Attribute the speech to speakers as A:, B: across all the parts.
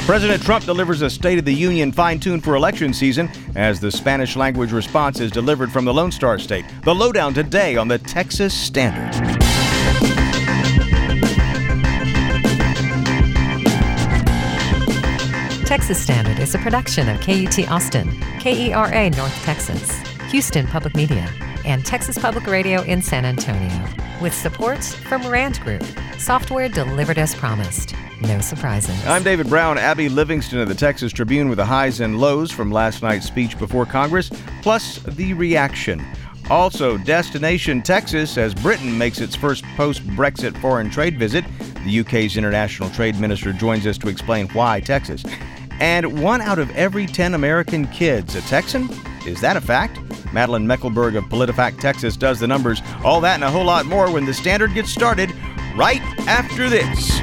A: President Trump delivers a State of the Union fine-tuned for election season as the Spanish-language response is delivered from the Lone Star State. The lowdown today on the Texas Standard.
B: Texas Standard is a production of KUT Austin, KERA North Texas, Houston Public Media, and Texas Public Radio in San Antonio, with support from Rand Group, software delivered as promised. No surprises.
A: I'm David Brown. Abby Livingston of the Texas Tribune with the highs and lows from last night's speech before Congress, plus the reaction. Also, Destination Texas as Britain makes its first post-Brexit foreign trade visit. The UK's international trade minister joins us to explain why Texas. And 1 out of every 10 American kids a Texan? Is that a fact? Madeline Meckelberg of PolitiFact Texas does the numbers. All that and a whole lot more when the Standard gets started right after this.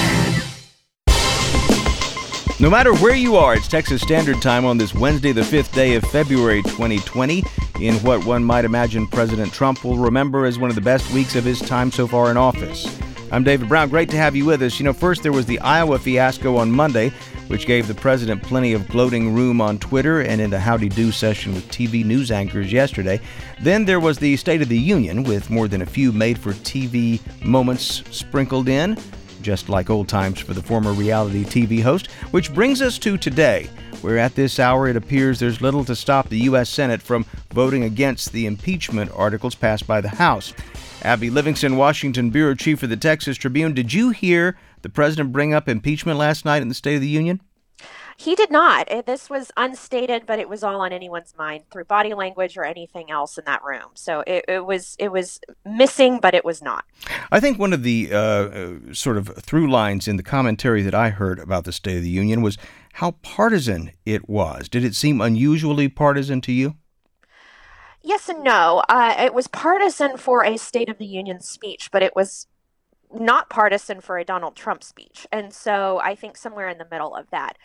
A: No matter where you are, it's Texas Standard Time on this Wednesday, the 5th day of February 2020, in what one might imagine President Trump will remember as one of the best weeks of his time so far in office. I'm David Brown. Great to have you with us. First there was the Iowa fiasco on Monday, which gave the president plenty of gloating room on Twitter and in the Howdy Do session with TV news anchors yesterday. Then there was the State of the Union, with more than a few made-for-TV moments sprinkled in, just like old times for the former reality TV host, which brings us to today, where at this hour it appears there's little to stop the U.S. Senate from voting against the impeachment articles passed by the House. Abby Livingston, Washington bureau chief for the Texas Tribune. Did you hear the president bring up impeachment last night in the State of the Union?
C: He did not. This was unstated, but it was all on anyone's mind through body language or anything else in that room. So it was missing, but it was not.
A: I think one of the sort of through lines in the commentary that I heard about the State of the Union was how partisan it was. Did it seem unusually partisan to you?
C: Yes and no. It was partisan for a State of the Union speech, but it was not partisan for a Donald Trump speech. And so I think somewhere in the middle of that.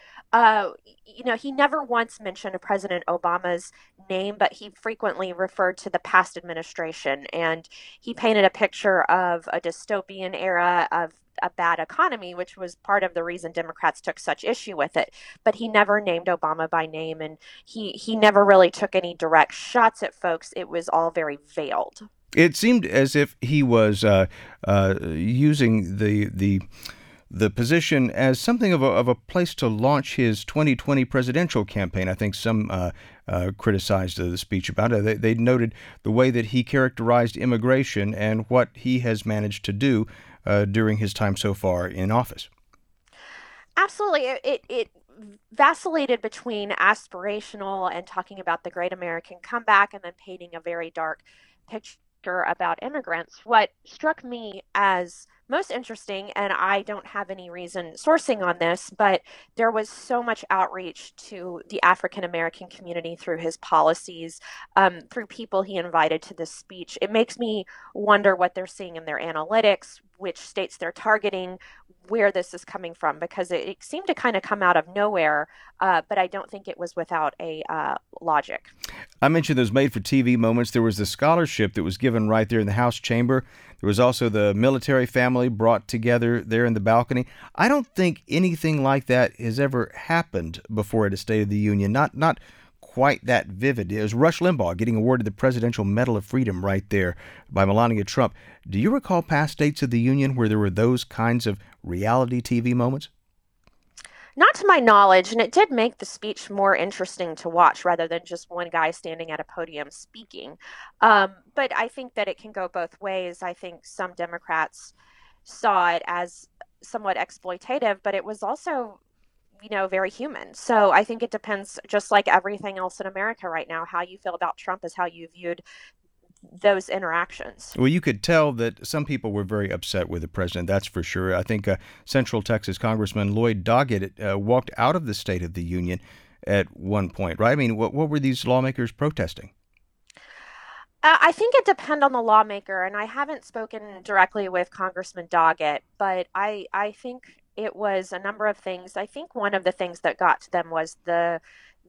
C: He never once mentioned President Obama's name, but he frequently referred to the past administration. And he painted a picture of a dystopian era of a bad economy, which was part of the reason Democrats took such issue with it. But he never named Obama by name, and he never really took any direct shots at folks. It was all very veiled.
A: It seemed as if he was using the position as something of a place to launch his 2020 presidential campaign. I think some criticized the speech about it. They noted the way that he characterized immigration and what he has managed to do during his time so far in office.
C: Absolutely. It vacillated between aspirational and talking about the great American comeback and then painting a very dark picture about immigrants. What struck me as most interesting, and I don't have any reason sourcing on this, but there was so much outreach to the African American community through his policies, through people he invited to this speech. It makes me wonder what they're seeing in their analytics, which states they're targeting, where this is coming from, because it seemed to kind of come out of nowhere, but I don't think it was without a logic.
A: I mentioned those made-for-TV moments. There was the scholarship that was given right there in the House chamber. There was also the military family brought together there in the balcony. I don't think anything like that has ever happened before at a State of the Union. Not quite that vivid. It was Rush Limbaugh getting awarded the Presidential Medal of Freedom right there by Melania Trump. Do you recall past States of the Union where there were those kinds of reality TV moments?
C: Not to my knowledge, and it did make the speech more interesting to watch rather than just one guy standing at a podium speaking. But I think that it can go both ways. I think some Democrats saw it as somewhat exploitative, but it was also very human. So I think it depends, just like everything else in America right now, how you feel about Trump is how you viewed those interactions.
A: Well, you could tell that some people were very upset with the president, that's for sure. I think Central Texas Congressman Lloyd Doggett walked out of the State of the Union at one point, right? I mean, what were these lawmakers protesting?
C: I think it depends on the lawmaker, and I haven't spoken directly with Congressman Doggett, but I think it was a number of things. I think one of the things that got to them was the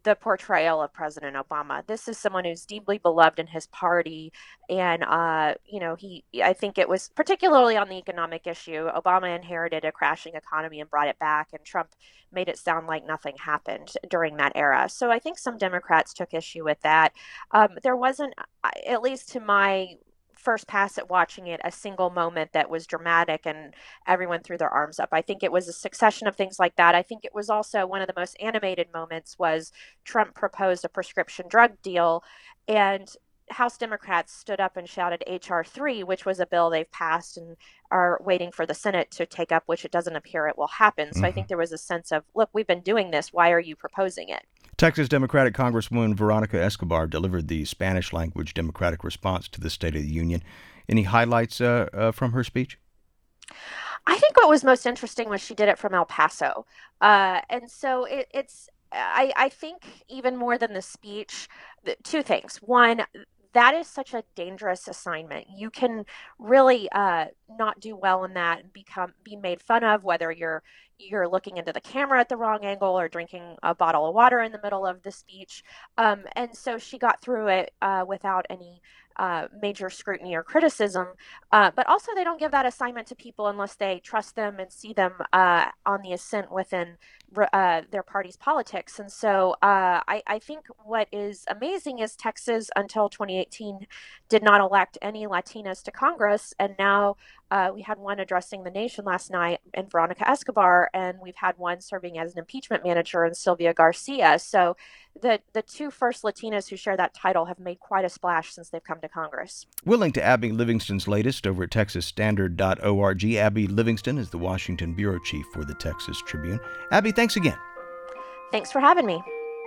C: the portrayal of President Obama. This is someone who's deeply beloved in his party. And, I think it was particularly on the economic issue. Obama inherited a crashing economy and brought it back, and Trump made it sound like nothing happened during that era. So I think some Democrats took issue with that. There wasn't, at least to my first pass at watching it, a single moment that was dramatic and everyone threw their arms up. I think it was a succession of things like that. I think it was also one of the most animated moments was Trump proposed a prescription drug deal, and House Democrats stood up and shouted H.R. 3, which was a bill they've passed and are waiting for the Senate to take up, which it doesn't appear it will happen. So I think there was a sense of, look, we've been doing this. Why are you proposing it?
A: Texas Democratic Congresswoman Veronica Escobar delivered the Spanish-language Democratic response to the State of the Union. Any highlights from her speech?
C: I think what was most interesting was she did it from El Paso. And so I think even more than the speech, two things. One, that is such a dangerous assignment. You can really not do well in that and be made fun of, whether you're looking into the camera at the wrong angle or drinking a bottle of water in the middle of the speech. And so she got through it without any major scrutiny or criticism. But also they don't give that assignment to people unless they trust them and see them on the ascent within their party's politics. And so I think what is amazing is Texas, until 2018, did not elect any Latinas to Congress. And now we had one addressing the nation last night in Veronica Escobar, and we've had one serving as an impeachment manager in Sylvia Garcia. So the two first Latinas who share that title have made quite a splash since they've come to Congress.
A: We'll link to Abby Livingston's latest over at texasstandard.org. Abby Livingston is the Washington bureau chief for the Texas Tribune. Abby, thanks again.
C: Thanks for having me.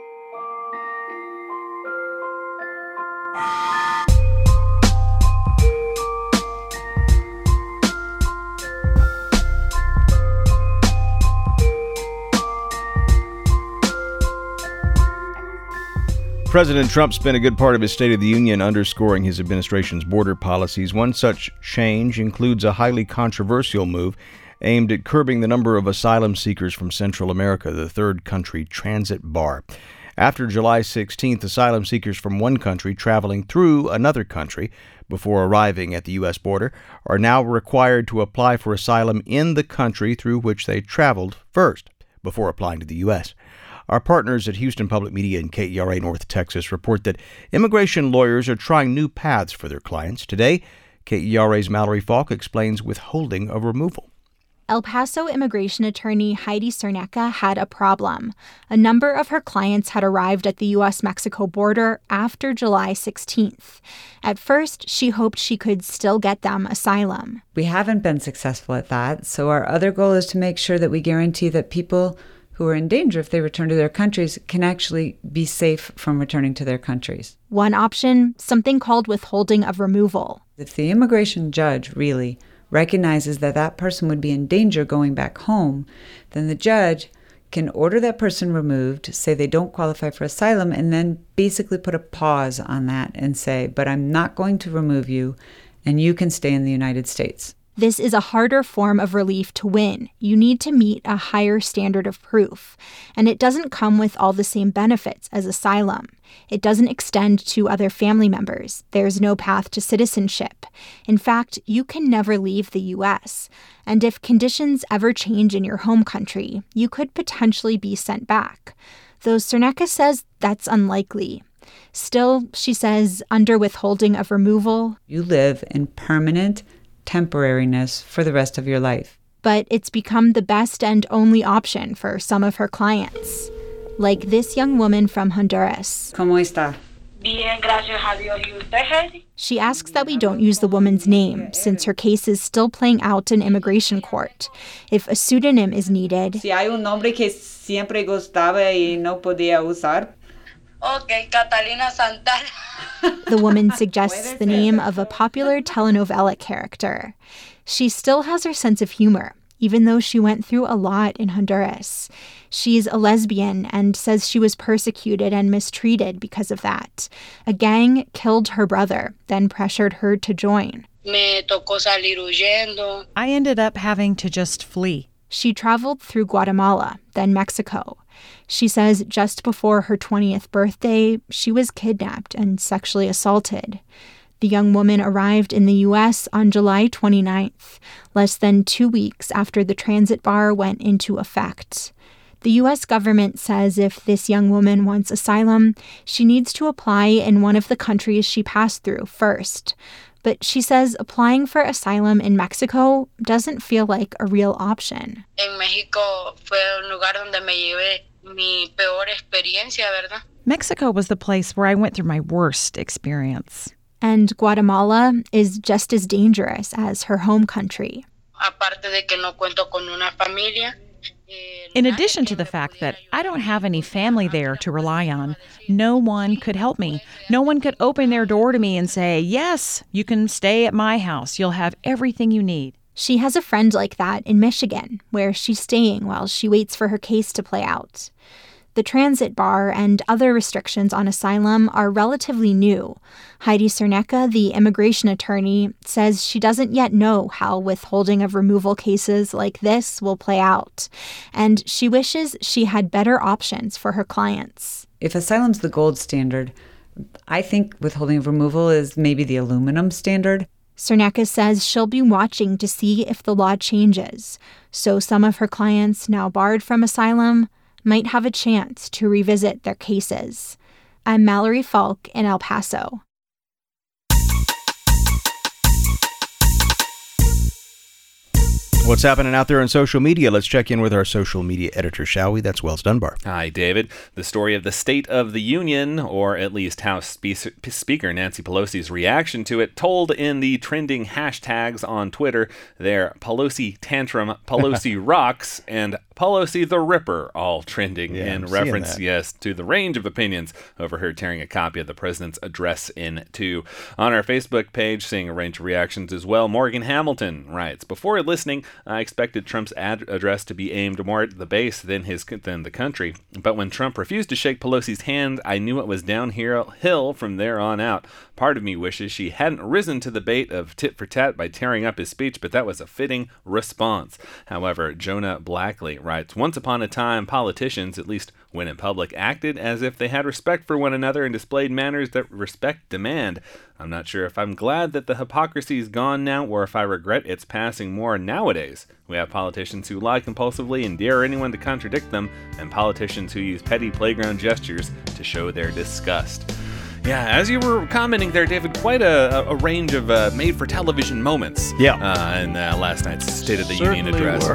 A: President Trump spent a good part of his State of the Union underscoring his administration's border policies. One such change includes a highly controversial move aimed at curbing the number of asylum seekers from Central America, the third country transit bar. After July 16th, asylum seekers from one country traveling through another country before arriving at the U.S. border are now required to apply for asylum in the country through which they traveled first before applying to the U.S. Our partners at Houston Public Media and KERA North Texas report that immigration lawyers are trying new paths for their clients. Today, KERA's Mallory Falk explains withholding of removal.
D: El Paso immigration attorney Heidi Cerneka had a problem. A number of her clients had arrived at the U.S.-Mexico border after July 16th. At first, she hoped she could still get them asylum.
E: We haven't been successful at that, so our other goal is to make sure that we guarantee that people who are in danger if they return to their countries can actually be safe from returning to their countries.
D: One option, something called withholding of removal.
E: If the immigration judge really recognizes that that person would be in danger going back home, then the judge can order that person removed, say they don't qualify for asylum, and then basically put a pause on that and say, but I'm not going to remove you, and you can stay in the United States.
D: This is a harder form of relief to win. You need to meet a higher standard of proof. And it doesn't come with all the same benefits as asylum. It doesn't extend to other family members. There's no path to citizenship. In fact, you can never leave the U.S. And if conditions ever change in your home country, you could potentially be sent back. Though Cerneka says that's unlikely. Still, she says, under withholding of removal,
E: you live in permanent temporariness for the rest of your life.
D: But it's become the best and only option for some of her clients. Like this young woman from Honduras.
E: ¿Cómo está?
F: Bien, gracias a Dios. ¿Y usted?
D: She asks that we don't use the woman's name, since her case is still playing out in immigration court. If a pseudonym is needed,
E: Si hay un nombre que siempre gustaba y no podía usar.
F: Okay, Catalina Santana.
D: the woman suggests the name of a popular telenovela character. She still has her sense of humor, even though she went through a lot in Honduras. She's a lesbian and says she was persecuted and mistreated because of that. A gang killed her brother, then pressured her to join.
F: Me tocó salir huyendo.
G: I ended up having to just flee.
D: She traveled through Guatemala, then Mexico. She says just before her 20th birthday, she was kidnapped and sexually assaulted. The young woman arrived in the U.S. on July 29th, less than 2 weeks after the transit bar went into effect. The U.S. government says if this young woman wants asylum, she needs to apply in one of the countries she passed through first. But she says applying for asylum in Mexico doesn't feel like a real option.
F: En México fue un lugar donde me llevé mi peor experiencia, ¿verdad?
G: Mexico was the place where I went through my worst experience.
D: And Guatemala is just as dangerous as her home country.
F: Aparte de que no cuento con una familia.
G: In addition to the fact that I don't have any family there to rely on, no one could help me. No one could open their door to me and say, yes, you can stay at my house. You'll have everything you need.
D: She has a friend like that in Michigan, where she's staying while she waits for her case to play out. The transit bar and other restrictions on asylum are relatively new. Heidi Cernecka, the immigration attorney, says she doesn't yet know how withholding of removal cases like this will play out, and she wishes she had better options for her clients.
E: If asylum's the gold standard, I think withholding of removal is maybe the aluminum standard.
D: Cernecka says she'll be watching to see if the law changes, so some of her clients now barred from asylum might have a chance to revisit their cases. I'm Mallory Falk in El Paso.
A: What's happening out there on social media? Let's check in with our social media editor, shall we? That's Wells Dunbar.
H: Hi, David. The story of the State of the Union, or at least House Speaker Nancy Pelosi's reaction to it, told in the trending hashtags on Twitter. They're Pelosi Tantrum, Pelosi Rocks, and Pelosi the Ripper, all trending in reference, to the range of opinions over her tearing a copy of the president's address in two. On our Facebook page, seeing a range of reactions as well, Morgan Hamilton writes, before listening, I expected Trump's address to be aimed more at the base than the country. But when Trump refused to shake Pelosi's hand, I knew it was downhill from there on out. Part of me wishes she hadn't risen to the bait of tit for tat by tearing up his speech, but that was a fitting response. However, Jonah Blackley writes, once upon a time, politicians, at least when in public, acted as if they had respect for one another and displayed manners that respect demand. I'm not sure if I'm glad that the hypocrisy is gone now or if I regret its passing more nowadays. We have politicians who lie compulsively and dare anyone to contradict them, and politicians who use petty playground gestures to show their disgust. Yeah, as you were commenting there, David, quite a range of made-for-television moments in last night's State of the Union address.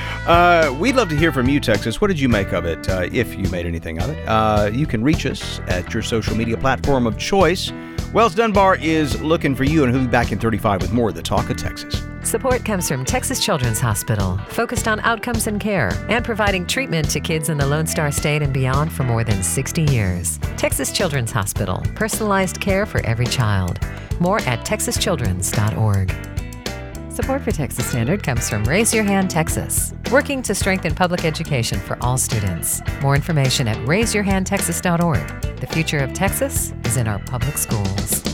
A: We'd love to hear from you, Texas. What did you make of it, if you made anything of it? You can reach us at your social media platform of choice. Wells Dunbar is looking for you, and he'll be back in 35 with more of the Talk of Texas.
B: Support comes from Texas Children's Hospital, focused on outcomes and care, and providing treatment to kids in the Lone Star State and beyond for more than 60 years. Texas Children's Hospital, personalized care for every child. More at texaschildrens.org. Support for Texas Standard comes from Raise Your Hand Texas, working to strengthen public education for all students. More information at raiseyourhandtexas.org. The future of Texas is in our public schools.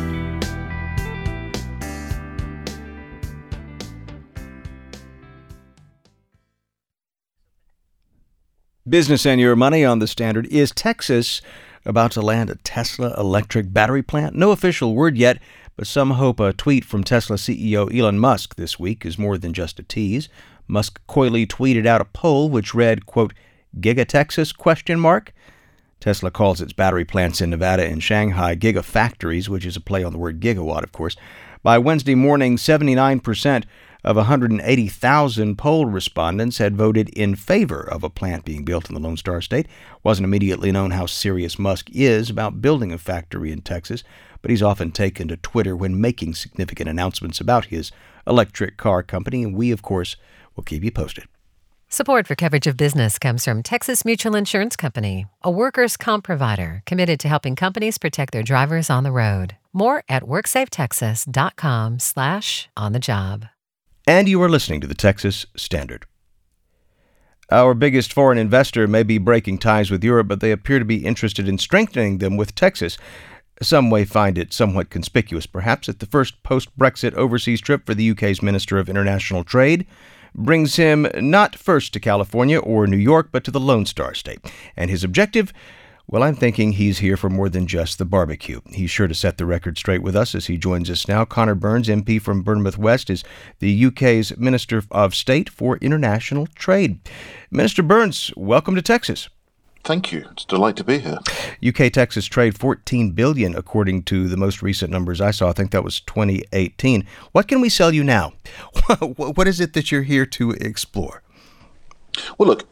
A: Business and your money on the Standard. Is Texas about to land a Tesla electric battery plant? No official word yet, but some hope a tweet from Tesla CEO Elon Musk this week is more than just a tease. Musk coyly tweeted out a poll which read, quote, Giga Texas, ? Tesla calls its battery plants in Nevada and Shanghai gigafactories, which is a play on the word gigawatt, of course. By Wednesday morning, 79% of 180,000 poll respondents had voted in favor of a plant being built in the Lone Star State. Wasn't immediately known how serious Musk is about building a factory in Texas, but he's often taken to Twitter when making significant announcements about his electric car company, and we, of course, will keep you posted.
B: Support for coverage of business comes from Texas Mutual Insurance Company, a workers' comp provider committed to helping companies protect their drivers on the road. More at worksafetexas.com/onthejob.
A: And you are listening to the Texas Standard. Our biggest foreign investor may be breaking ties with Europe, but they appear to be interested in strengthening them with Texas. Some may find it somewhat conspicuous, perhaps, at the first post-Brexit overseas trip for the UK's Minister of International Trade. brings him not first to California or New York, but to the Lone Star State. And his objective? Well, I'm thinking he's here for more than just the barbecue. He's sure to set the record straight with us as he joins us now. Conor Burns, MP from Bournemouth West, is the UK's Minister of State for International Trade. Minister Burns, welcome to Texas.
I: Thank you. It's a delight to be here.
A: UK-Texas trade $14 billion, according to the most recent numbers I saw. I think that was 2018. What can we sell you now? What is it that you're here to explore?
I: Well, look,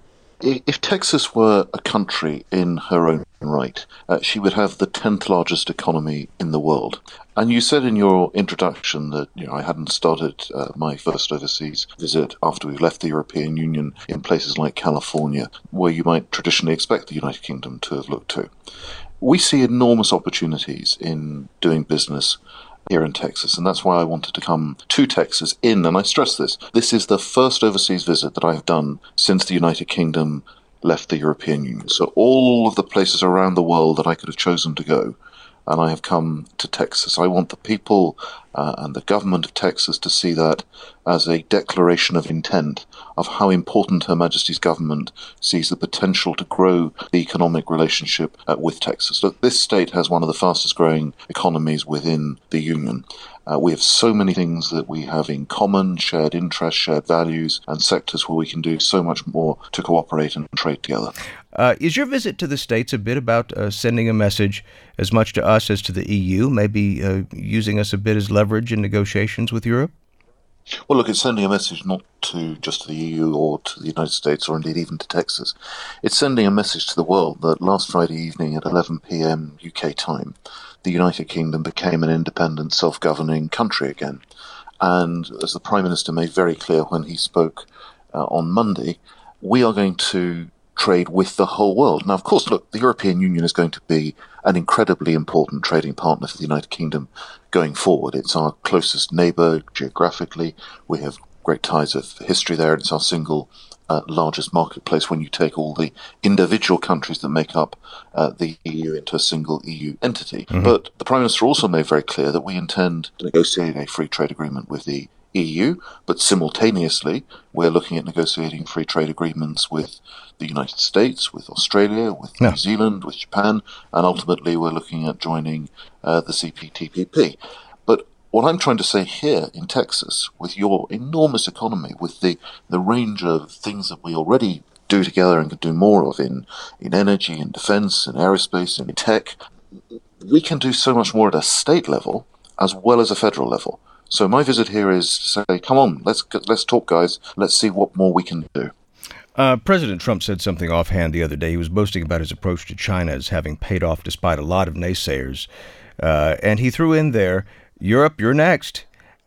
I: if Texas were a country in her own right, she would have the 10th largest economy in the world. And you said in your introduction that I hadn't started my first overseas visit after we left the European Union in places like California, where you might traditionally expect the United Kingdom to have looked to. We see enormous opportunities in doing business here in Texas, and that's why I wanted to come to Texas and I stress this is the first overseas visit that I've done since the United Kingdom left the European Union. So all of the places around the world that I could have chosen to go, and I have come to Texas. I want the people and the government of Texas to see that as a declaration of intent of how important Her Majesty's government sees the potential to grow the economic relationship with Texas. Look, this state has one of the fastest growing economies within the Union. We have so many things that we have in common, shared interests, shared values, and sectors where we can do so much more to cooperate and trade together.
A: Is your visit to the States a bit about sending a message as much to us as to the EU, maybe using us a bit as leverage in negotiations with Europe?
I: Well, look, it's sending a message not just to the EU or to the United States or indeed even to Texas. It's sending a message to the world that last Friday evening at 11 p.m. UK time, the United Kingdom became an independent, self-governing country again. And as the Prime Minister made very clear when he spoke on Monday, we are going to trade with the whole world. Now, of course, look, the European Union is going to be an incredibly important trading partner for the United Kingdom going forward. It's our closest neighbour geographically. We have great ties of history there. It's our single largest marketplace when you take all the individual countries that make up the EU into a single EU entity. Mm-hmm. But the Prime Minister also made very clear that we intend to negotiate a free trade agreement with the EU, but simultaneously we're looking at negotiating free trade agreements with the United States, with Australia, with New Zealand, with Japan, and ultimately we're looking at joining the CPTPP. But what I'm trying to say here in Texas, with your enormous economy, with the range of things that we already do together and can do more of in energy, in defense, in aerospace, in tech, we can do so much more at a state level as well as a federal level. So my visit here is to say, come on, let's talk, guys. Let's see what more we can do.
A: President Trump said something offhand the other day. He was boasting about his approach to China as having paid off despite a lot of naysayers. And he threw in there, Europe, you're next.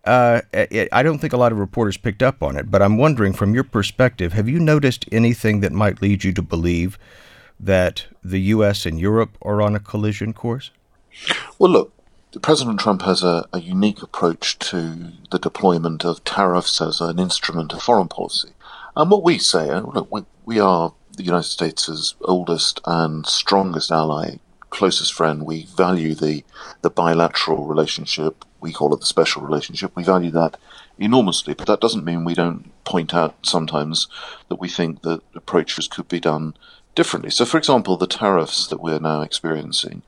A: I don't think a lot of reporters picked up on it, but I'm wondering, from your perspective, have you noticed anything that might lead you to believe that the U.S. and Europe are on a collision course?
I: Well, look, President Trump has a unique approach to the deployment of tariffs as an instrument of foreign policy. And what we say, and look, we are the United States' oldest and strongest ally, closest friend. We value the bilateral relationship. We call it the special relationship. We value that enormously, but that doesn't mean we don't point out sometimes that we think that approaches could be done differently. So, for example, the tariffs that we're now experiencing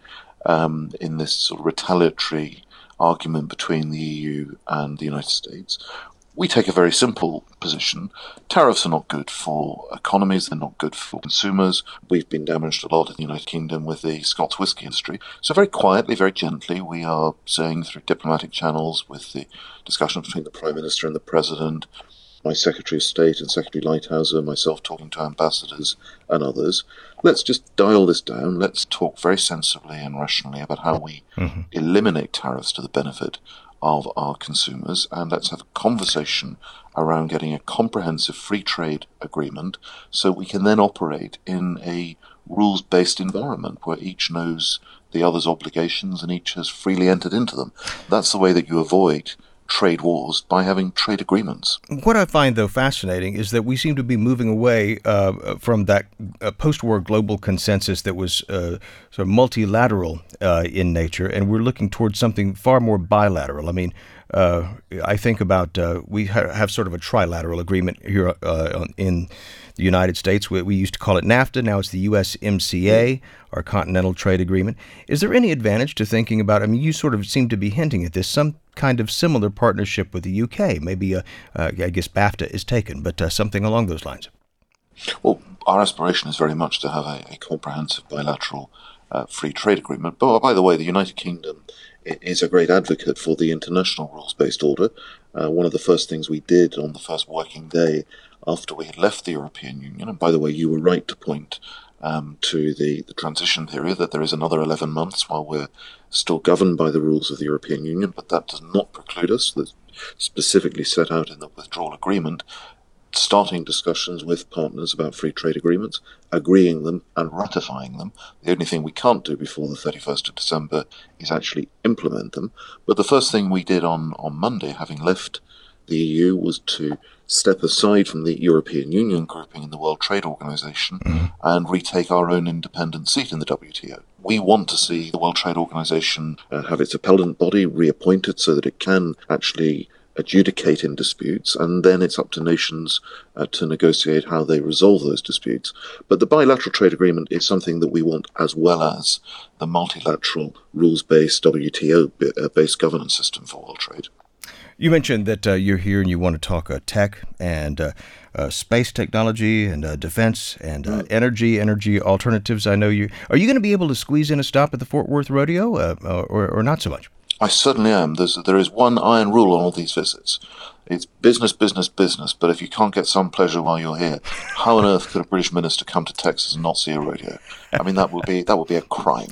I: in this sort of retaliatory argument between the EU and the United States, we take a very simple position. Tariffs are not good for economies, they're not good for consumers. We've been damaged a lot in the United Kingdom with the Scots whisky industry. So very quietly, very gently, we are saying through diplomatic channels with the discussions between the Prime Minister and the President, my Secretary of State and Secretary Lighthouser, myself talking to ambassadors and others, let's just dial this down. Let's talk very sensibly and rationally about how we eliminate tariffs to the benefit of our consumers, and let's have a conversation around getting a comprehensive free trade agreement so we can then operate in a rules-based environment where each knows the other's obligations and each has freely entered into them. That's the way that you avoid trade wars, by having trade agreements.
A: What I find, though, fascinating is that we seem to be moving away from that post-war global consensus that was sort of multilateral in nature, and we're looking towards something far more bilateral. I mean, I think about we have sort of a trilateral agreement here in the United States. We used to call it NAFTA. Now it's the USMCA, our Continental Trade Agreement. Is there any advantage to thinking about, I mean, you sort of seem to be hinting at this, some kind of similar partnership with the UK? Maybe, I guess BAFTA is taken, but something along those lines.
I: Well, our aspiration is very much to have a comprehensive bilateral free trade agreement. But by the way, the United Kingdom is a great advocate for the international rules-based order. One of the first things we did on the first working day after we had left the European Union, and by the way, you were right to point to the transition period, that there is another 11 months while we're still governed by the rules of the European Union, but that does not preclude us, that's specifically set out in the withdrawal agreement, starting discussions with partners about free trade agreements, agreeing them and ratifying them. The only thing we can't do before the 31st of December is actually implement them. But the first thing we did on Monday, having left the EU, was to step aside from the European Union grouping in the World Trade Organization and retake our own independent seat in the WTO. We want to see the World Trade Organization have its appellate body reappointed so that it can actually adjudicate in disputes, and then it's up to nations to negotiate how they resolve those disputes. But the bilateral trade agreement is something that we want, as well as the multilateral rules-based WTO-based governance system for world trade.
A: You mentioned that you're here and you want to talk tech and space technology and defense and energy alternatives. I know you. Are you going to be able to squeeze in a stop at the Fort Worth Rodeo or not so much?
I: I certainly am. There is one iron rule on all these visits. It's business, business, business. But if you can't get some pleasure while you're here, how on earth could a British minister come to Texas and not see a rodeo? I mean, that would be a crime.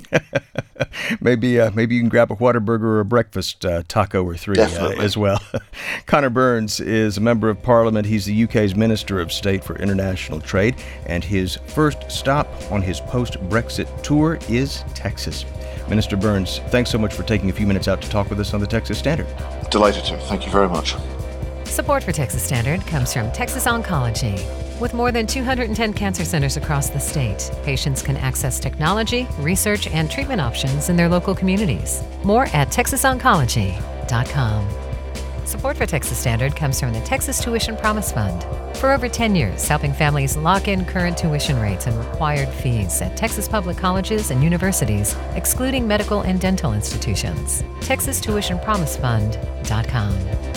I: Maybe
A: you can grab a Whataburger or a breakfast taco or three as well. Conor Burns is a member of Parliament. He's the UK's Minister of State for International Trade, and his first stop on his post-Brexit tour is Texas. Minister Burns, thanks so much for taking a few minutes out to talk with us on the Texas Standard.
I: Delighted to. Thank you very much.
B: Support for Texas Standard comes from Texas Oncology. With more than 210 cancer centers across the state, patients can access technology, research, and treatment options in their local communities. More at texasoncology.com. Support for Texas Standard comes from the Texas Tuition Promise Fund. For over 10 years, helping families lock in current tuition rates and required fees at Texas public colleges and universities, excluding medical and dental institutions. TexasTuitionPromiseFund.com.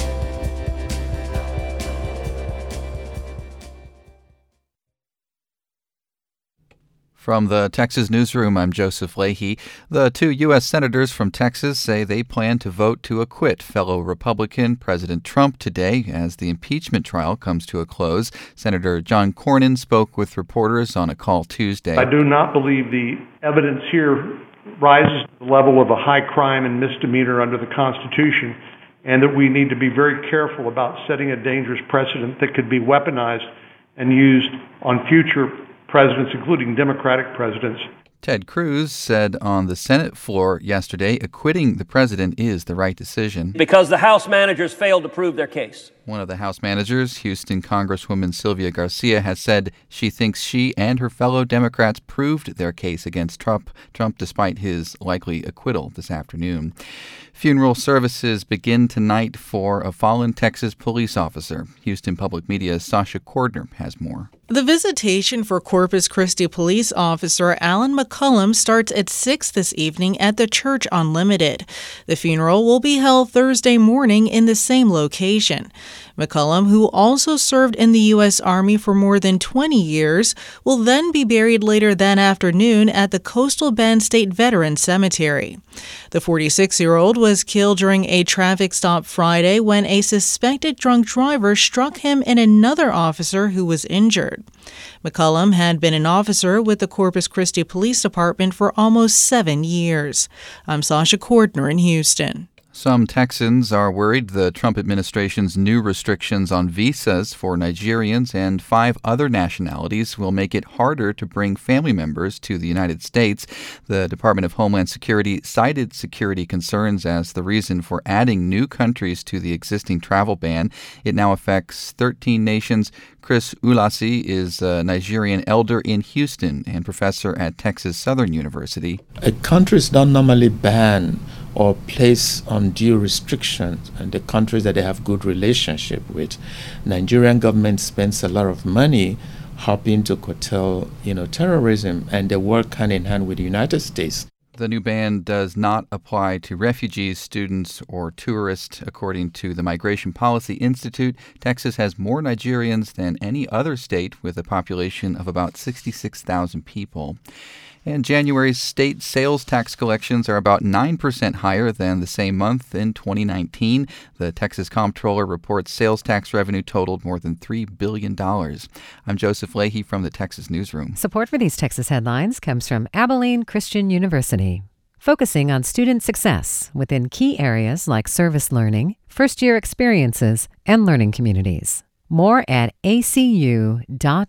J: From the Texas Newsroom, I'm Joseph Leahy. The two U.S. senators from Texas say they plan to vote to acquit fellow Republican President Trump today as the impeachment trial comes to a close. Senator John Cornyn spoke with reporters on a call Tuesday.
K: I do not believe the evidence here rises to the level of a high crime and misdemeanor under the Constitution, and that we need to be very careful about setting a dangerous precedent that could be weaponized and used on future presidents, including Democratic presidents.
J: Ted Cruz said on the Senate floor yesterday, acquitting the president is the right decision.
L: Because the House managers failed to prove their case.
J: One of the House managers, Houston Congresswoman Sylvia Garcia, has said she thinks she and her fellow Democrats proved their case against Trump despite his likely acquittal this afternoon. Funeral services begin tonight for a fallen Texas police officer. Houston Public Media's Sasha Cordner has more.
M: The visitation for Corpus Christi police officer Alan McCullum starts at 6 this evening at the Church Unlimited. The funeral will be held Thursday morning in the same location. McCullum, who also served in the U.S. Army for more than 20 years, will then be buried later that afternoon at the Coastal Bend State Veterans Cemetery. The 46-year-old was killed during a traffic stop Friday when a suspected drunk driver struck him and another officer who was injured. McCullum had been an officer with the Corpus Christi Police Department for almost 7 years. I'm Sasha Cordner in Houston.
J: Some Texans are worried the Trump administration's new restrictions on visas for Nigerians and 5 other nationalities will make it harder to bring family members to the United States. The Department of Homeland Security cited security concerns as the reason for adding new countries to the existing travel ban. It now affects 13 nations. Chris Ulasi is a Nigerian elder in Houston and professor at Texas Southern University.
N: Countries don't normally ban or place undue restrictions on the countries that they have good relationship with. Nigerian government spends a lot of money helping to curtail, terrorism, and they work hand in hand with the United States.
J: The new ban does not apply to refugees, students, or tourists. According to the Migration Policy Institute, Texas has more Nigerians than any other state, with a population of about 66,000 people. And January's state sales tax collections are about 9% higher than the same month in 2019. The Texas Comptroller reports sales tax revenue totaled more than $3 billion. I'm Joseph Leahy from the Texas Newsroom.
B: Support for these Texas headlines comes from Abilene Christian University, focusing on student success within key areas like service learning, first-year experiences, and learning communities. More at acu.edu.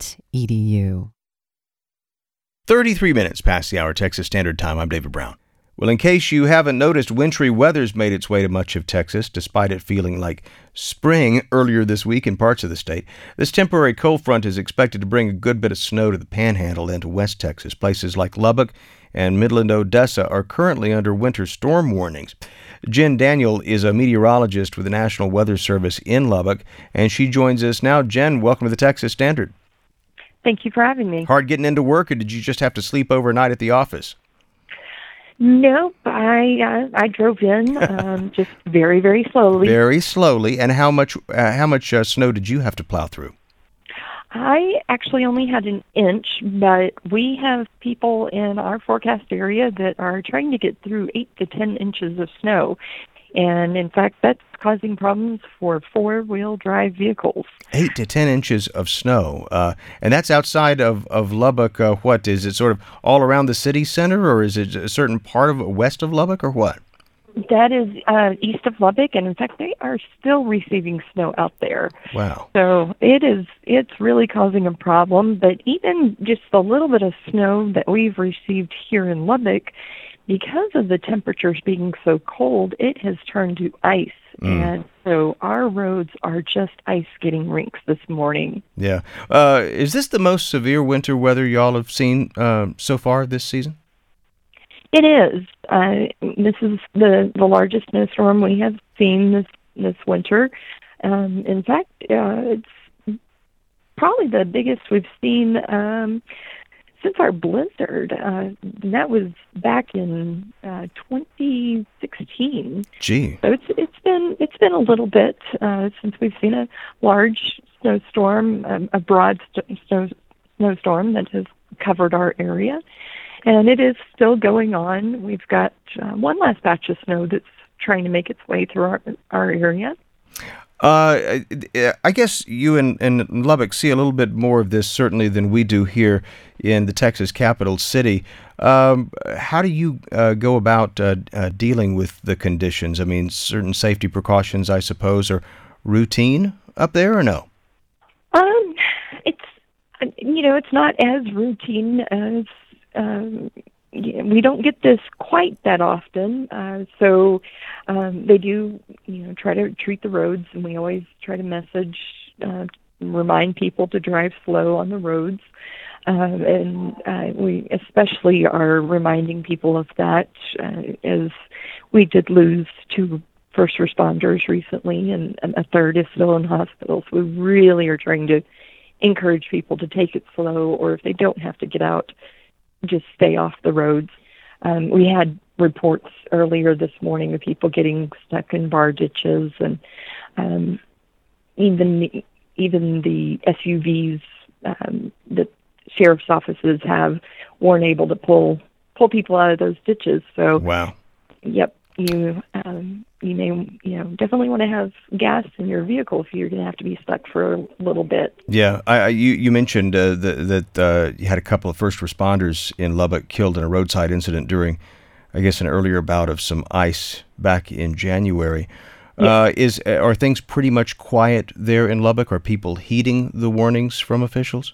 A: 33 minutes past the hour, Texas Standard Time. I'm David Brown. Well, in case you haven't noticed, wintry weather's made its way to much of Texas, despite it feeling like spring earlier this week in parts of the state. This temporary cold front is expected to bring a good bit of snow to the Panhandle and to West Texas. Places like Lubbock and Midland, Odessa are currently under winter storm warnings. Jen Daniel is a meteorologist with the National Weather Service in Lubbock, and she joins us now. Jen, welcome to the Texas Standard.
O: Thank you for having me.
A: Hard getting into work, or did you just have to sleep overnight at the office?
O: Nope, I drove in just very, very slowly.
A: Very slowly. And how much snow did you have to plow through?
O: I actually only had an inch, but we have people in our forecast area that are trying to get through 8 to 10 inches of snow. And in fact, that's causing problems for four-wheel drive vehicles.
A: 8 to 10 inches of snow. And that's outside of Lubbock. What is it, sort of all around the city center, or is it a certain part of west of Lubbock, or what?
O: That is east of Lubbock, and in fact, they are still receiving snow out there.
A: Wow.
O: So it's really causing a problem. But even just a little bit of snow that we've received here in Lubbock, because of the temperatures being so cold, it has turned to ice. And so our roads are just ice skating rinks this morning.
A: Yeah. Is this the most severe winter weather y'all have seen so far this season?
O: It is. This is the largest snowstorm we have seen this winter. In fact, it's probably the biggest we've seen since our blizzard. That was back in 2016.
A: Gee.
O: So it's been a little bit since we've seen a large snowstorm, a broad snowstorm that has covered our area. And it is still going on. We've got one last batch of snow that's trying to make its way through our area.
A: I guess you in Lubbock see a little bit more of this, certainly, than we do here in the Texas capital city. How do you go about dealing with the conditions? I mean, certain safety precautions, I suppose, are routine up there, or no?
O: It's not as routine as we don't get this quite that often. So they do, try to treat the roads, and we always try to message, remind people to drive slow on the roads. And we especially are reminding people of that as we did lose 2 first responders recently, and a third is still in hospital. So we really are trying to encourage people to take it slow, or if they don't have to get out, just stay off the roads. We had reports earlier this morning of people getting stuck in bar ditches, and even the SUVs that sheriff's offices weren't able to pull people out of those ditches. So,
A: wow.
O: Yep, you may definitely want to have gas in your vehicle if you're going to have to be stuck for a little bit.
A: Yeah, you mentioned that you had a couple of first responders in Lubbock killed in a roadside incident during, I guess, an earlier bout of some ice back in January. Yes. Are things pretty much quiet there in Lubbock? Are people heeding the warnings from officials?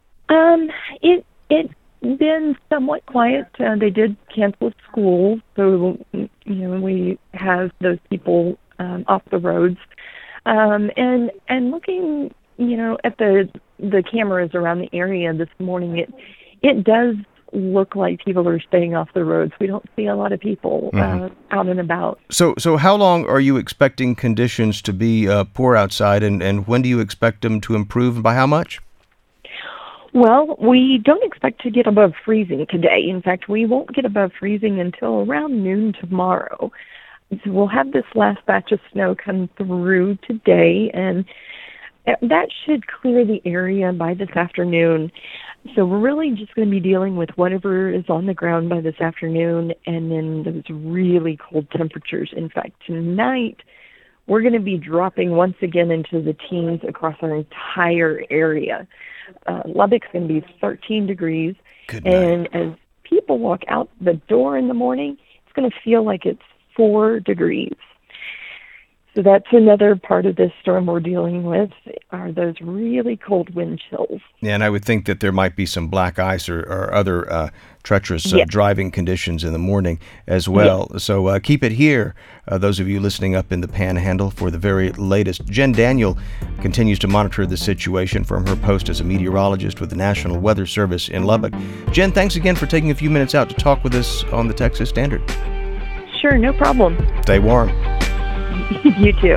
O: It's been somewhat quiet. They did cancel school, so we have those people off the roads. And looking at the cameras around the area this morning, it does look like people are staying off the roads. We don't see a lot of people out and about.
A: So how long are you expecting conditions to be poor outside, and when do you expect them to improve, and by how much?
O: Well, we don't expect to get above freezing today. In fact, we won't get above freezing until around noon tomorrow. So we'll have this last batch of snow come through today, and that should clear the area by this afternoon. So we're really just going to be dealing with whatever is on the ground by this afternoon, and then those really cold temperatures. In fact, tonight we're going to be dropping once again into the teens across our entire area. Lubbock's going to be 13 degrees, and as people walk out the door in the morning, it's going to feel like it's 4 degrees. So that's another part of this storm we're dealing with, are those really cold wind chills.
A: Yeah, and I would think that there might be some black ice or other treacherous driving conditions in the morning as well. Yeah. So keep it here, those of you listening up in the Panhandle, for the very latest. Jen Daniel continues to monitor the situation from her post as a meteorologist with the National Weather Service in Lubbock. Jen, thanks again for taking a few minutes out to talk with us on the Texas Standard.
O: Sure, no problem.
A: Stay warm.
O: You too.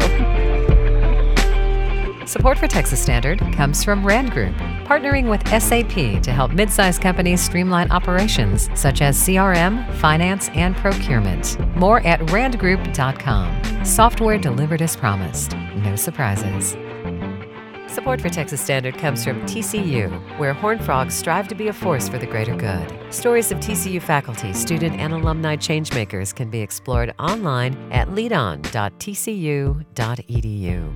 B: Support for Texas Standard comes from Rand Group, partnering with SAP to help mid-sized companies streamline operations such as CRM, finance, and procurement. More at randgroup.com. Software delivered as promised. No surprises. Support for Texas Standard comes from TCU, where Horned Frogs strive to be a force for the greater good. Stories of TCU faculty, student, and alumni changemakers can be explored online at leadon.tcu.edu.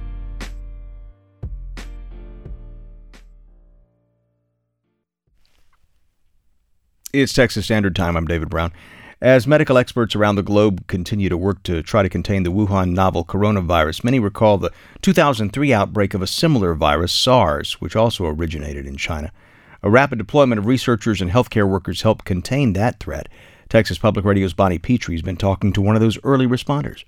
A: It's Texas Standard Time. I'm David Brown. As medical experts around the globe continue to work to try to contain the Wuhan novel coronavirus, many recall the 2003 outbreak of a similar virus, SARS, which also originated in China. A rapid deployment of researchers and healthcare workers helped contain that threat. Texas Public Radio's Bonnie Petrie has been talking to one of those early responders.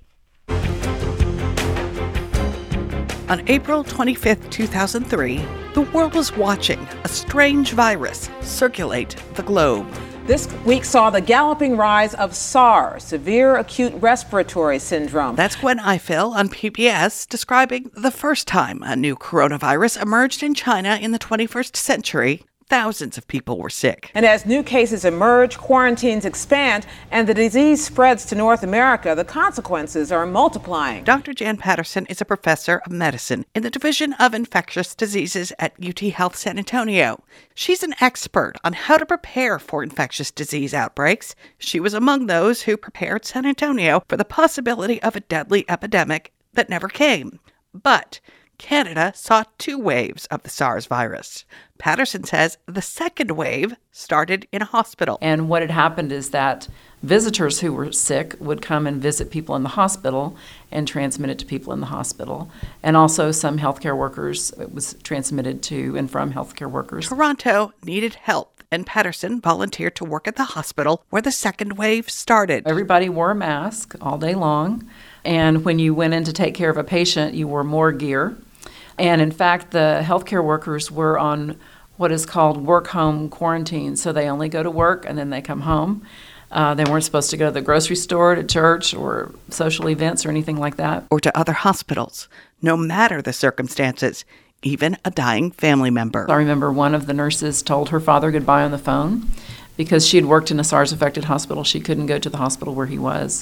P: On April 25, 2003, the world was watching a strange virus circulate the globe.
Q: This week saw the galloping rise of SARS, severe acute respiratory syndrome.
P: That's Gwen Ifill on PBS describing the first time a new coronavirus emerged in China in the 21st century. Thousands of people were sick.
Q: And as new cases emerge, quarantines expand, and the disease spreads to North America, the consequences are multiplying.
P: Dr. Jan Patterson is a professor of medicine in the Division of Infectious Diseases at UT Health San Antonio. She's an expert on how to prepare for infectious disease outbreaks. She was among those who prepared San Antonio for the possibility of a deadly epidemic that never came. But Canada saw 2 waves of the SARS virus. Patterson says the second wave started in a hospital.
R: And what had happened is that visitors who were sick would come and visit people in the hospital and transmit it to people in the hospital. And also some healthcare workers, it was transmitted to and from healthcare workers.
P: Toronto needed help, and Patterson volunteered to work at the hospital where the second wave started.
R: Everybody wore a mask all day long. And when you went in to take care of a patient, you wore more gear. And in fact, the healthcare workers were on what is called work-home quarantine. So they only go to work and then they come home. They weren't supposed to go to the grocery store, to church, or social events or anything like that.
P: Or to other hospitals, no matter the circumstances, even a dying family member.
R: I remember one of the nurses told her father goodbye on the phone because she had worked in a SARS-affected hospital. She couldn't go to the hospital where he was,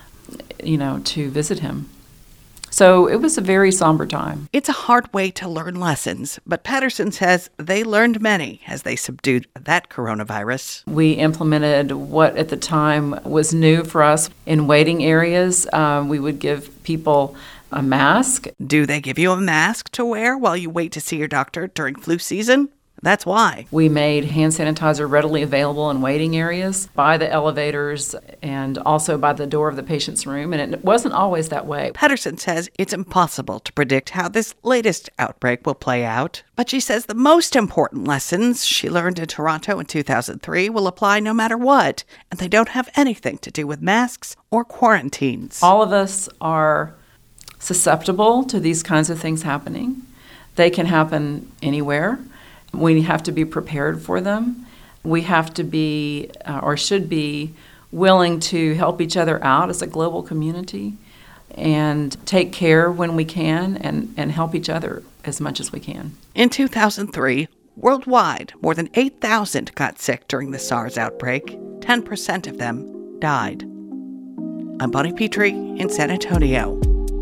R: to visit him. So it was a very somber time.
P: It's a hard way to learn lessons, but Patterson says they learned many as they subdued that coronavirus.
R: We implemented what at the time was new for us in waiting areas. We would give people a mask.
P: Do they give you a mask to wear while you wait to see your doctor during flu season? That's why.
R: We made hand sanitizer readily available in waiting areas, by the elevators, and also by the door of the patient's room, and it wasn't always that way.
P: Patterson says it's impossible to predict how this latest outbreak will play out, but she says the most important lessons she learned in Toronto in 2003 will apply no matter what, and they don't have anything to do with masks or quarantines.
R: All of us are susceptible to these kinds of things happening. They can happen anywhere. We have to be prepared for them. We have to be, or should be, willing to help each other out as a global community and take care when we can and help each other as much as we can.
P: In 2003, worldwide, more than 8,000 got sick during the SARS outbreak. 10% of them died. I'm Bonnie Petrie in San Antonio.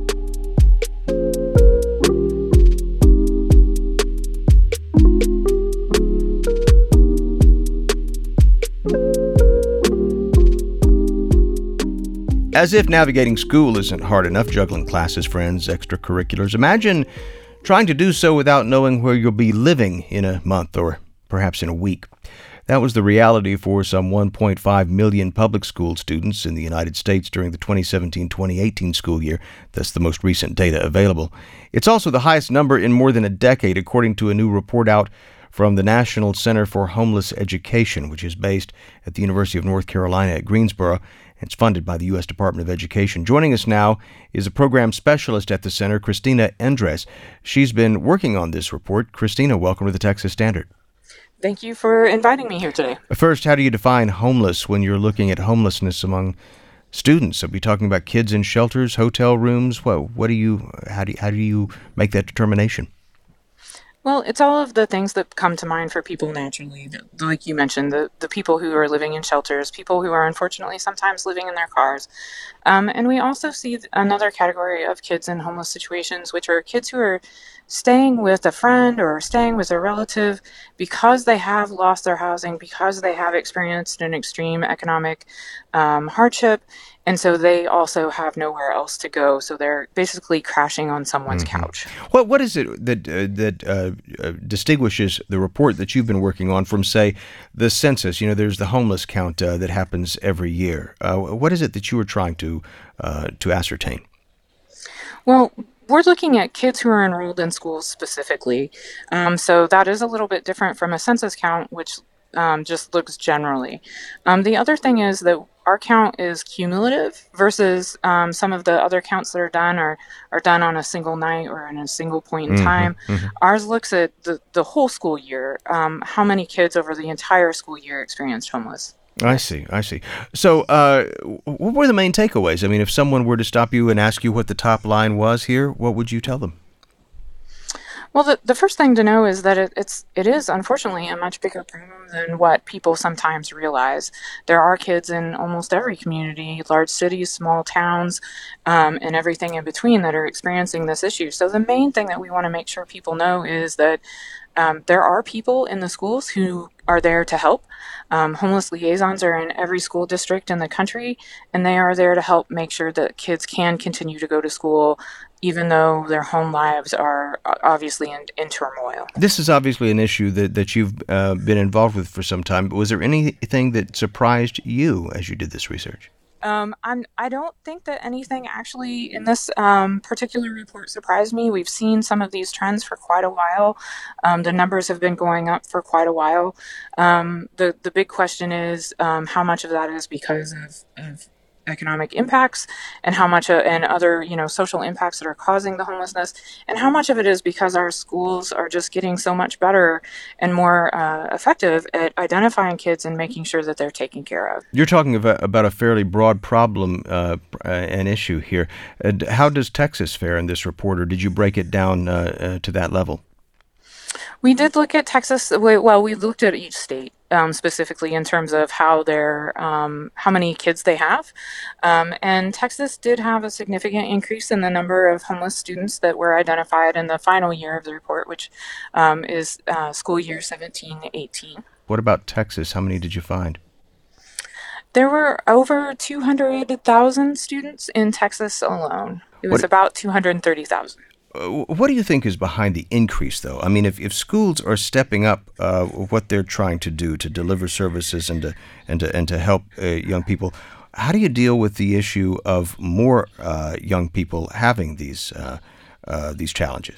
A: As if navigating school isn't hard enough, juggling classes, friends, extracurriculars, imagine trying to do so without knowing where you'll be living in a month or perhaps in a week. That was the reality for some 1.5 million public school students in the United States during the 2017-2018 school year. That's the most recent data available. It's also the highest number in more than a decade, according to a new report out from the National Center for Homeless Education, which is based at the University of North Carolina at Greensboro. It's funded by the U.S. Department of Education. Joining us now is a program specialist at the center, Christina Endres. She's been working on this report. Christina, welcome to the Texas Standard.
S: Thank you for inviting me here today.
A: First, how do you define homeless when you're looking at homelessness among students? Are we talking about kids in shelters, hotel rooms? How do you make that determination?
S: Well, it's all of the things that come to mind for people naturally. Like you mentioned, the people who are living in shelters, people who are unfortunately sometimes living in their cars. And we also see another category of kids in homeless situations, which are kids who are staying with a friend or staying with a relative because they have lost their housing, because they have experienced an extreme economic hardship. And so they also have nowhere else to go. So they're basically crashing on someone's couch.
A: What is it that distinguishes the report that you've been working on from, say, the census? You know, there's the homeless count that happens every year. What is it that you were trying to ascertain?
S: Well, we're looking at kids who are enrolled in schools specifically. So that is a little bit different from a census count, which just looks generally. The other thing is that our count is cumulative versus some of the other counts that are done on a single night or in a single point in time. Ours looks at the whole school year, how many kids over the entire school year experienced homeless.
A: I see. So what were the main takeaways? I mean, if someone were to stop you and ask you what the top line was here, what would you tell them?
S: Well, the first thing to know is that it is unfortunately a much bigger problem than what people sometimes realize. There are kids in almost every community, large cities, small towns, and everything in between that are experiencing this issue. So the main thing that we want to make sure people know is that there are people in the schools who are there to help. Homeless liaisons are in every school district in the country, and they are there to help make sure that kids can continue to go to school, even though their home lives are obviously in turmoil. This is obviously an issue that you've been involved with for some time, but was there anything that surprised you as you did this research? I don't think that anything actually in this particular report surprised me. We've seen some of these trends for quite a while. The numbers have been going up for quite a while. The big question is how much of that is because of economic impacts and how much and other social impacts that are causing the homelessness, and how much of it is because our schools are just getting so much better and more effective at identifying kids and making sure that they're taken care of. You're talking about a fairly broad problem and issue here. How does Texas fare in this report, or did you break it down to that level? We did look at Texas. Well, we looked at each state specifically in terms of how many kids they have. And Texas did have a significant increase in the number of homeless students that were identified in the final year of the report, which is school year 17-18. What about Texas? How many did you find? There were over 200,000 students in Texas alone. It was about 230,000. What do you think is behind the increase, though? I mean, if schools are stepping up what they're trying to do to deliver services and to help young people, how do you deal with the issue of more young people having these challenges?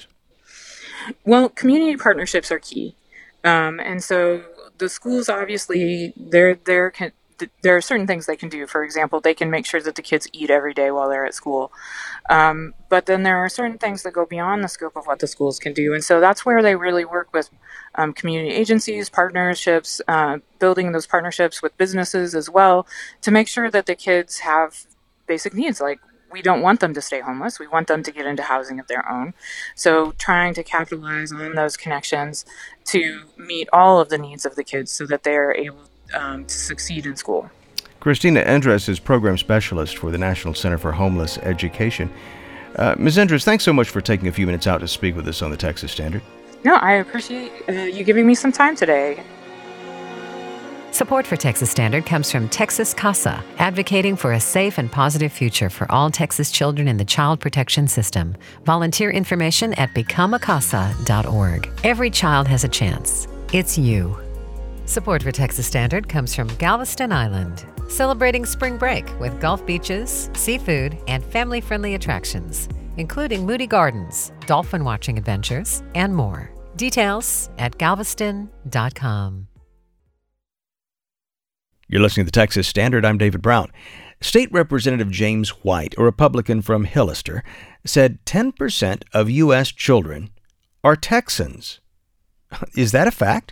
S: Well, community partnerships are key, and so the schools obviously they're there are certain things they can do. For example, they can make sure that the kids eat every day while they're at school. But then there are certain things that go beyond the scope of what the schools can do. And so that's where they really work with community agencies, partnerships, building those partnerships with businesses as well, to make sure that the kids have basic needs. Like, we don't want them to stay homeless. We want them to get into housing of their own. So trying to capitalize on those connections to meet all of the needs of the kids so that they are able to succeed in school.
A: Christina Endres is program specialist for the National Center for Homeless Education. Ms. Endres, thanks so much for taking a few minutes out to speak with us on the Texas Standard.
S: No, I appreciate you giving me some time today.
B: Support for Texas Standard comes from Texas CASA, advocating for a safe and positive future for all Texas children in the child protection system. Volunteer information at becomeacasa.org. Every child has a chance. It's you. Support for Texas Standard comes from Galveston Island, celebrating spring break with Gulf beaches, seafood, and family-friendly attractions, including Moody Gardens, dolphin watching adventures, and more. Details at galveston.com.
A: You're listening to the Texas Standard. I'm David Brown. State Representative James White, a Republican from Hillister, said 10% of U.S. children are Texans. Is that a fact?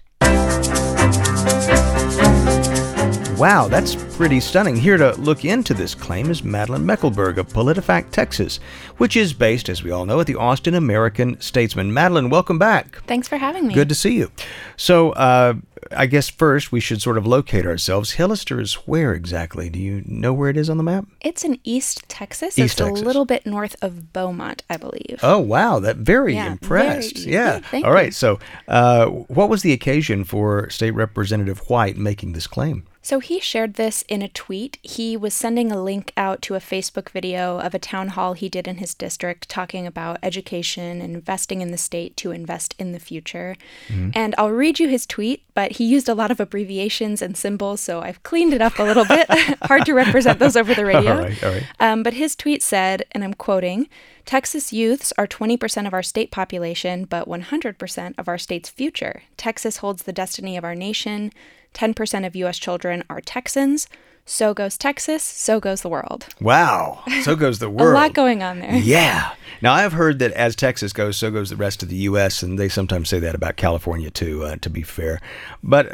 A: Wow, that's pretty stunning. Here to look into this claim is Madeline Meckelberg of PolitiFact, Texas, which is based, as we all know, at the Austin American-Statesman. Madeline, welcome back.
T: Thanks for having me.
A: Good to see you. So, I guess first we should sort of locate ourselves. Hillister is where exactly? Do you know where it is on the map?
T: It's in East Texas.
A: East
T: it's
A: Texas.
T: A little bit north of Beaumont, I believe.
A: Oh, wow. That very impressed.
T: Very, thank
A: All right.
T: you.
A: So, what was the occasion for State Representative White making this claim?
T: So he shared this in a tweet. He was sending a link out to a Facebook video of a town hall he did in his district talking about education and investing in the state to invest in the future. Mm-hmm. And I'll read you his tweet, but he used a lot of abbreviations and symbols, so I've cleaned it up a little bit. Hard to represent those over the radio.
A: All right.
T: But his tweet said, and I'm quoting, "Texas youths are 20% of our state population, but 100% of our state's future. Texas holds the destiny of our nation. 10% of U.S. children are Texans. So goes Texas, so goes the world."
A: Wow. So goes the world.
T: A lot going on there.
A: Yeah. Now, I've heard that as Texas goes, so goes the rest of the U.S., and they sometimes say that about California, too, to be fair. But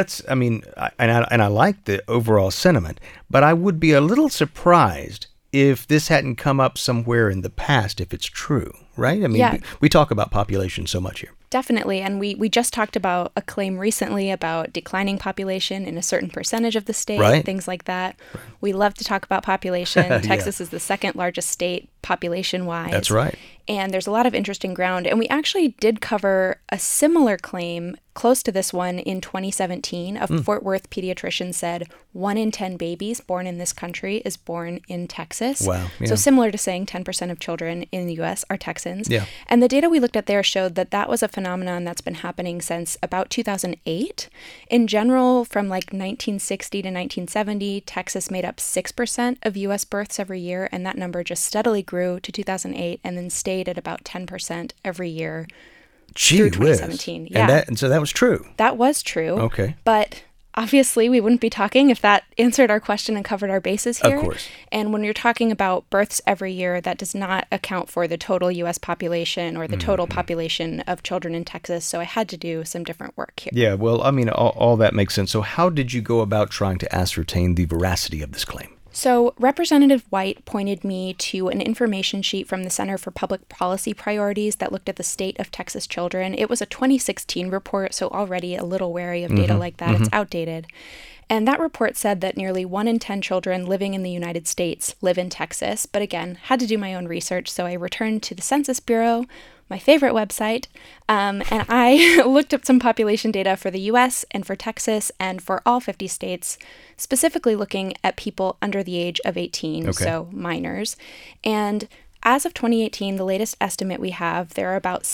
A: I like the overall sentiment, but I would be a little surprised if this hadn't come up somewhere in the past, if it's true, right? I mean, we talk about population so much here.
T: Definitely. And we just talked about a claim recently about declining population in a certain percentage of the state, things like that. Right. We love to talk about population. Texas is the second largest state population-wise.
A: That's right.
T: And there's a lot of interesting ground. And we actually did cover a similar claim close to this one in 2017. A Fort Worth pediatrician said 1 in 10 babies born in this country is born in Texas.
A: Wow. Yeah.
T: So similar to saying 10% of children in the U.S. are Texans.
A: Yeah.
T: And the data we looked at there showed that that was a phenomenon that's been happening since about 2008. In general, from like 1960 to 1970, Texas made up 6% of U.S. births every year, and that number just steadily grew to 2008 and then stayed at about 10% every year through 2017.
A: Whiz.
T: Yeah.
A: And so that was true.
T: That was true.
A: Okay.
T: But obviously, we wouldn't be talking if that answered our question and covered our bases here.
A: Of course.
T: And when you're talking about births every year, that does not account for the total U.S. population or the total population of children in Texas. So I had to do some different work here.
A: Yeah, well, I mean, all that makes sense. So how did you go about trying to ascertain the veracity of this claim?
T: So Representative White pointed me to an information sheet from the Center for Public Policy Priorities that looked at the state of Texas children. It was a 2016 report, so already a little wary of data like that. It's outdated. And that report said that nearly 1 in 10 children living in the United States live in Texas. But again, had to do my own research, so I returned to the Census Bureau, my favorite website, and I looked up some population data for the U.S. and for Texas and for all 50 states, specifically looking at people under the age of 18, so minors. And as of 2018, the latest estimate we have, there are about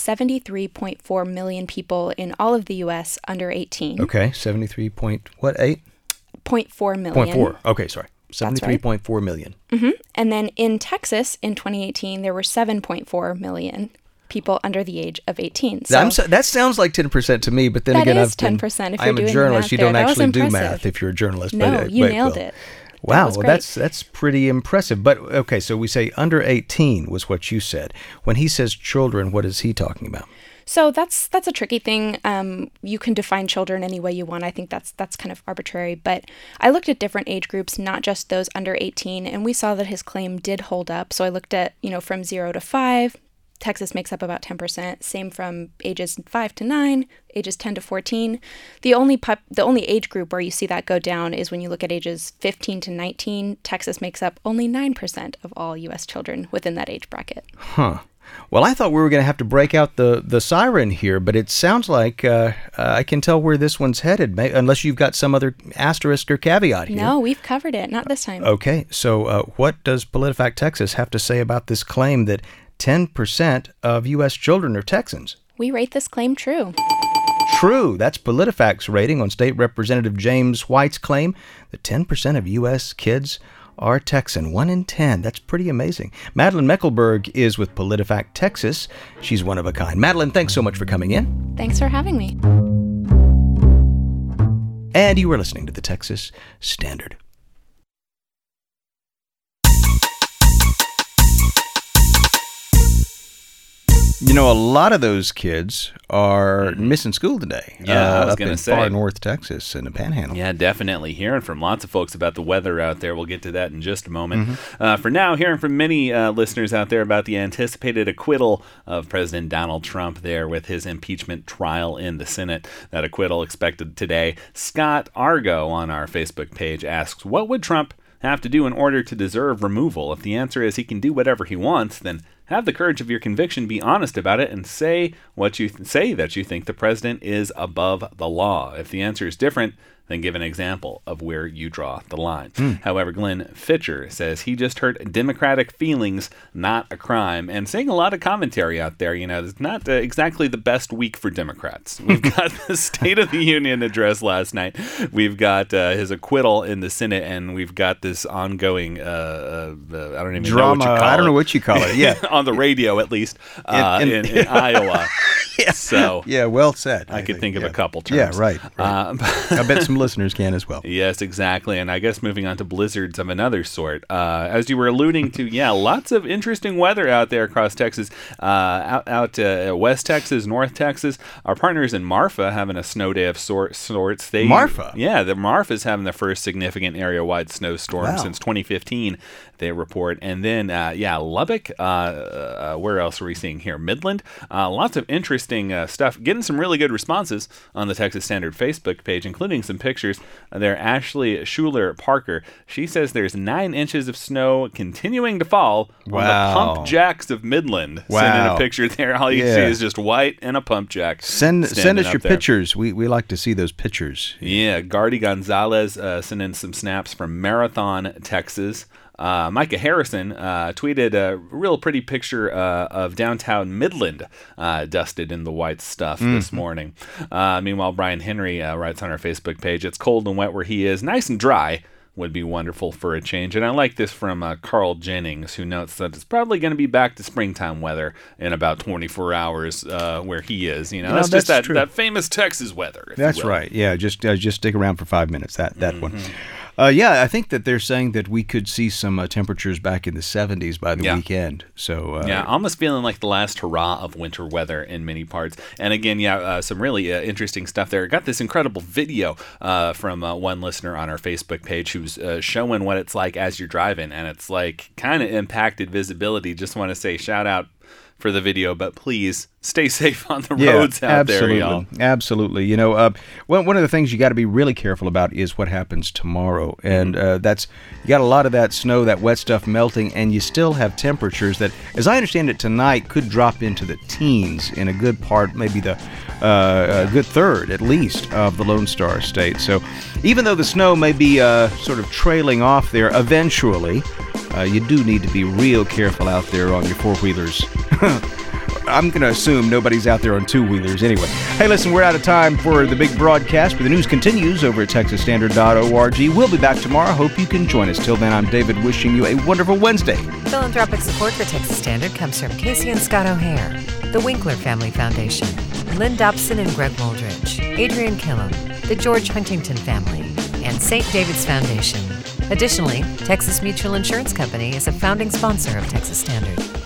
T: 73.4 million people in all of the U.S. under 18.
A: Okay, 73.8?
T: 0.4 million.
A: 0.4. Okay, sorry. 73.4 million.
T: Mm-hmm. And then in Texas, in 2018, there were 7.4 million people under the age of 18. So
A: that sounds like 10% to me, but then
T: that
A: again,
T: is 10% if you're
A: I'm
T: doing
A: a journalist.
T: math
A: You
T: there.
A: don't
T: That was
A: actually do
T: impressive.
A: math if you're a journalist.
T: No, you nailed it.
A: Wow,
T: was
A: well,
T: great.
A: that's pretty impressive. But okay, so we say under 18 was what you said. When he says children, what is he talking about?
T: So that's a tricky thing. You can define children any way you want. I think that's kind of arbitrary. But I looked at different age groups, not just those under 18, and we saw that his claim did hold up. So I looked at, from 0 to 5. Texas makes up about 10%. Same from ages 5 to 9, ages 10 to 14. The only age group where you see that go down is when you look at ages 15 to 19. Texas makes up only 9% of all U.S. children within that age bracket.
A: Huh. Well, I thought we were going to have to break out the siren here, but it sounds like I can tell where this one's headed, unless you've got some other asterisk or caveat here.
T: No, we've covered it. Not this time.
A: Okay, so what does PolitiFact Texas have to say about this claim that 10% of U.S. children are Texans?
T: We rate this claim true.
A: True. That's PolitiFact's rating on State Representative James White's claim that 10% of U.S. kids are Texan. 1 in 10. That's pretty amazing. Madeline Meckelberg is with PolitiFact Texas. She's one of a kind. Madeline, thanks so much for coming in.
T: Thanks for having me.
A: And you were listening to the Texas Standard. A lot of those kids are missing school today.
H: Yeah, I was
A: going to
H: say.
A: Far North Texas and the Panhandle.
H: Yeah, definitely. Hearing from lots of folks about the weather out there. We'll get to that in just a moment. For now, hearing from many listeners out there about the anticipated acquittal of President Donald Trump there with his impeachment trial in the Senate. That acquittal expected today. Scott Argo on our Facebook page asks, what would Trump have to do in order to deserve removal? If the answer is he can do whatever he wants, then have the courage of your conviction, be honest about it, and say that you think the president is above the law. If the answer is different, then give an example of where you draw the line. However, Glenn Fitcher says he just heard democratic feelings, not a crime, and seeing a lot of commentary out there. It's not exactly the best week for Democrats. We've got the State of the Union address last night. We've got his acquittal in the Senate, and we've got this ongoing I don't even
A: drama.
H: know what you call it.
A: I don't know what you call it. Yeah,
H: on the radio at least in Iowa.
A: Yeah.
H: So
A: yeah, well said.
H: I could think of a couple terms.
A: Yeah, right. I bet some listeners can as well.
H: Yes, exactly. And I guess moving on to blizzards of another sort. As you were alluding to, lots of interesting weather out there across Texas. Out West Texas, North Texas. Our partners in Marfa having a snow day of sorts.
A: Marfa?
H: Yeah, the Marfa is having the first significant area-wide snowstorm since 2015, they report. And then, Lubbock. Where else are we seeing here? Midland. Lots of interesting stuff. Getting some really good responses on the Texas Standard Facebook page, including some pictures there. Ashley Schuler Parker, she says there's 9 inches of snow continuing to fall on the pump jacks of Midland.
A: Wow.
H: Sending a picture there. All you see is just white and a pump jack.
A: Send us your pictures. We like to see those pictures.
H: Yeah, Gardy Gonzalez sending some snaps from Marathon, Texas. Micah Harrison tweeted a real pretty picture of downtown Midland dusted in the white stuff this morning. Meanwhile, Brian Henry writes on our Facebook page, it's cold and wet where he is. Nice and dry would be wonderful for a change. And I like this from Carl Jennings, who notes that it's probably going to be back to springtime weather in about 24 hours where he is. That's just that famous Texas weather.
A: That's right. Yeah, just stick around for 5 minutes, that one. I think that they're saying that we could see some temperatures back in the 70s by the weekend. So
H: almost feeling like the last hurrah of winter weather in many parts. And again, some really interesting stuff there. Got this incredible video from one listener on our Facebook page who's showing what it's like as you're driving, and it's like kind of impacted visibility. Just want to say shout out for the video, but please stay safe on the roads out there, y'all.
A: Absolutely. One of the things you got to be really careful about is what happens tomorrow. And you got a lot of that snow, that wet stuff melting, and you still have temperatures that, as I understand it, tonight could drop into the teens in a good part, maybe the good third at least of the Lone Star State. So even though the snow may be sort of trailing off there eventually, you do need to be real careful out there on your four-wheelers. I'm going to assume nobody's out there on two-wheelers anyway. Hey, listen, we're out of time for the big broadcast, but the news continues over at TexasStandard.org. We'll be back tomorrow. Hope you can join us. Till then, I'm David, wishing you a wonderful Wednesday.
B: Philanthropic support for Texas Standard comes from Casey and Scott O'Hare. the Winkler Family Foundation, Lynn Dobson and Greg Moldridge, Adrian Killam, the George Huntington Family, and St. David's Foundation. Additionally, Texas Mutual Insurance Company is a founding sponsor of Texas Standard.